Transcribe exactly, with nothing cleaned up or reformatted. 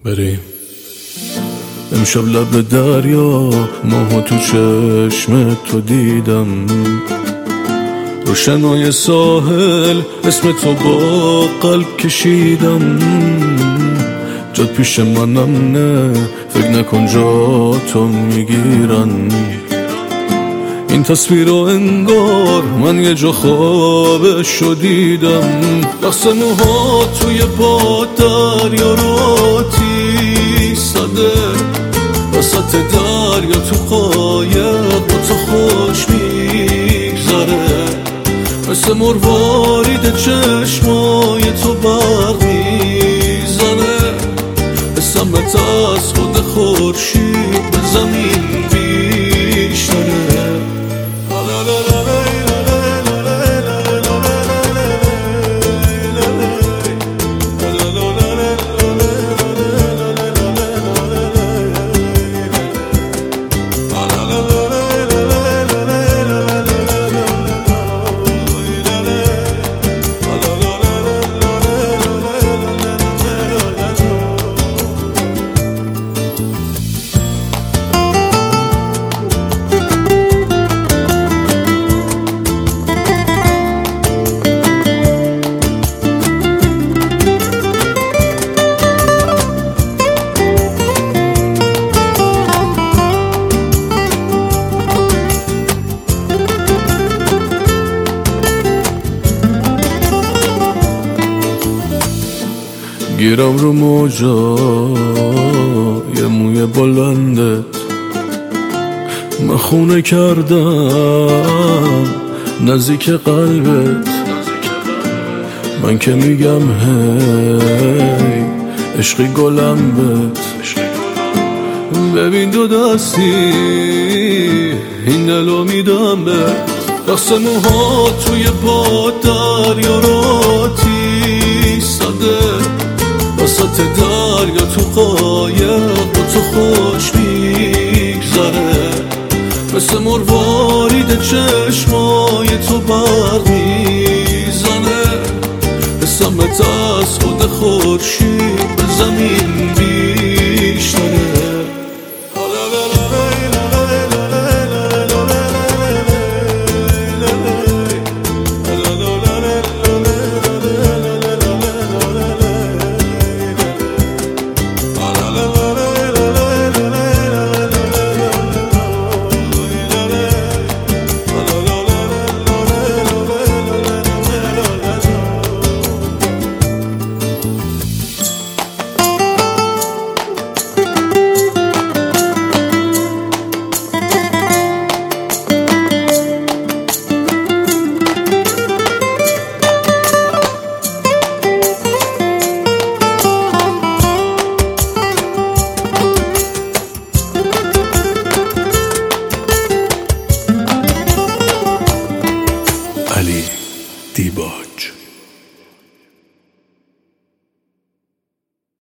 بریم امشب لب دریا، ماهو تو چشم تو دیدم، روشنای ساحل اسم تو با قلب کشیدم. جاد پیش منم نه، فکر نکن جا تو میگیرن. این تصویر رو انگار من یه جا خوابشو دیدم. دست موها توی پا دریا رو آتیش زده، وسط دریا تو قایق با تو خوش میگذره. مثل مروارید چشمای تو برق میزنه، اسمت از خود خورشید به زمین بیشتره. گیرم رو موجا یه موی بلندت، من خونه کردم نزدیک قلبت. من که میگم هی عشقی گلم بت، ببین دو دستی این دلو میدم بت. دست موها توی پا دریا رو آتیش زده، وسط دریا تو قایق با تو خوش میگذره. مثل مروارید چشمای تو برق میزنه، اسمت از خود خورشید به زمین